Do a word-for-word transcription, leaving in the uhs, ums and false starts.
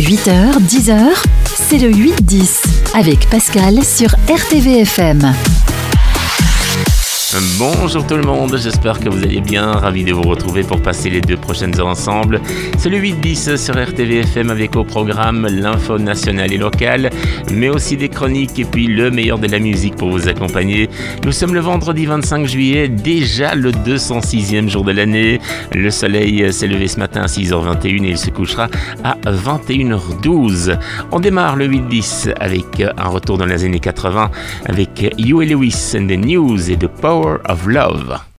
huit heures, dix heures, c'est le huit dix avec Pascal sur R T V F M. Bonjour tout le monde, j'espère que vous allez bien, ravi de vous retrouver pour passer les deux prochaines heures ensemble. C'est le huit dix sur R T V F M avec au programme l'info nationale et locale, mais aussi des chroniques et puis le meilleur de la musique pour vous accompagner. Nous sommes le vendredi vingt-cinq juillet, déjà le deux cent sixième jour de l'année. Le soleil s'est levé ce matin à six heures vingt et une et il se couchera à vingt et une heures douze. On démarre le huit dix avec un retour dans les années quatre-vingts avec Huey Lewis and the News et The Power of Love.